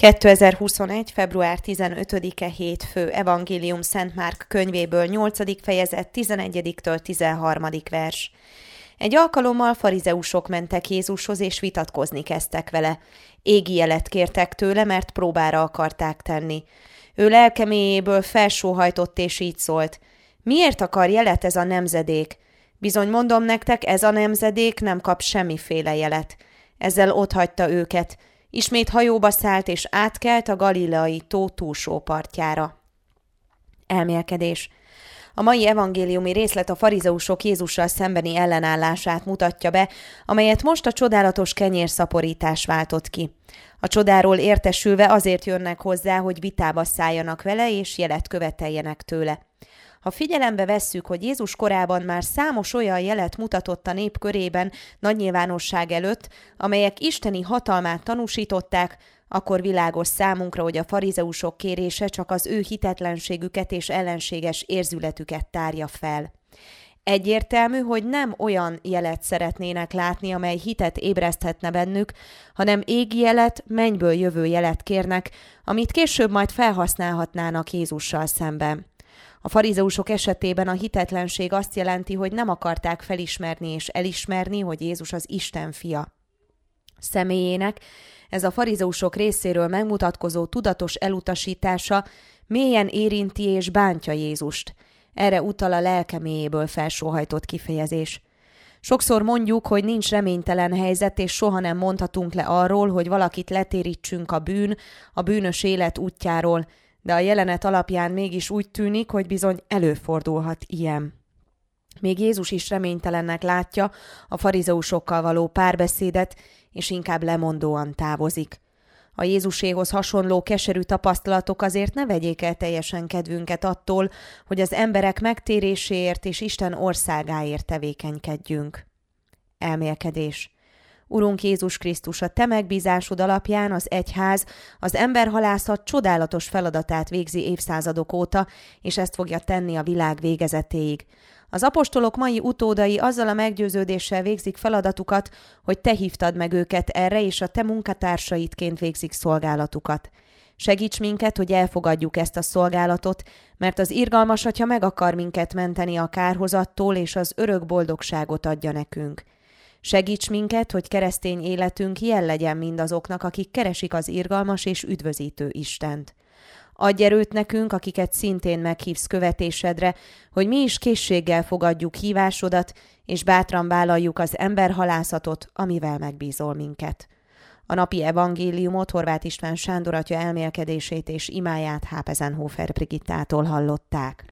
2021. február 15-e hétfő. Evangélium Szent Márk könyvéből 8. fejezet 11-től 13. vers. Egy alkalommal farizeusok mentek Jézushoz, és vitatkozni kezdtek vele. Égi jelet kértek tőle, mert próbára akarták tenni. Ő lelke mélyéből felsóhajtott, és így szólt: miért akar jelet ez a nemzedék? Bizony mondom nektek, ez a nemzedék nem kap semmiféle jelet. Ezzel otthagyta őket. Ismét hajóba szállt, és átkelt a galileai tó túlsó partjára. Elmélkedés. A mai evangéliumi részlet a farizeusok Jézussal szembeni ellenállását mutatja be, amelyet most a csodálatos kenyérszaporítás váltott ki. A csodáról értesülve azért jönnek hozzá, hogy vitába szálljanak vele, és jelet követeljenek tőle. Ha figyelembe vesszük, hogy Jézus korában már számos olyan jelet mutatott a nép körében nagy nyilvánosság előtt, amelyek isteni hatalmát tanúsították, akkor világos számunkra, hogy a farizeusok kérése csak az ő hitetlenségüket és ellenséges érzületüket tárja fel. Egyértelmű, hogy nem olyan jelet szeretnének látni, amely hitet ébreszthetne bennük, hanem égi jelet, mennyből jövő jelet kérnek, amit később majd felhasználhatnának Jézussal szemben. A farizeusok esetében a hitetlenség azt jelenti, hogy nem akarták felismerni és elismerni, hogy Jézus az Isten fia. Személyének ez a farizeusok részéről megmutatkozó tudatos elutasítása mélyen érinti és bántja Jézust. Erre utal a lelke mélyéből felsóhajtott kifejezés. Sokszor mondjuk, hogy nincs reménytelen helyzet, és soha nem mondhatunk le arról, hogy valakit letérítsünk a bűnös élet útjáról, de a jelenet alapján mégis úgy tűnik, hogy bizony előfordulhat ilyen. Még Jézus is reménytelennek látja a farizeusokkal való párbeszédet, és inkább lemondóan távozik. A Jézuséhoz hasonló keserű tapasztalatok azért ne vegyék el teljesen kedvünket attól, hogy az emberek megtéréséért és Isten országáért tevékenykedjünk. Elmélkedés. Urunk Jézus Krisztus, a te megbízásod alapján az egyház, az emberhalászat csodálatos feladatát végzi évszázadok óta, és ezt fogja tenni a világ végezetéig. Az apostolok mai utódai azzal a meggyőződéssel végzik feladatukat, hogy te hívtad meg őket erre, és a te munkatársaidként végzik szolgálatukat. Segíts minket, hogy elfogadjuk ezt a szolgálatot, mert az irgalmas Atya meg akar minket menteni a kárhozattól, és az örök boldogságot adja nekünk. Segíts minket, hogy keresztény életünk jel legyen mindazoknak, akik keresik az irgalmas és üdvözítő Istent. Adj erőt nekünk, akiket szintén meghívsz követésedre, hogy mi is készséggel fogadjuk hívásodat, és bátran vállaljuk az emberhalászatot, amivel megbízol minket. A napi evangéliumot Horváth István Sándor atya elmélkedését és imáját Hápezenhofer Brigittától hallották.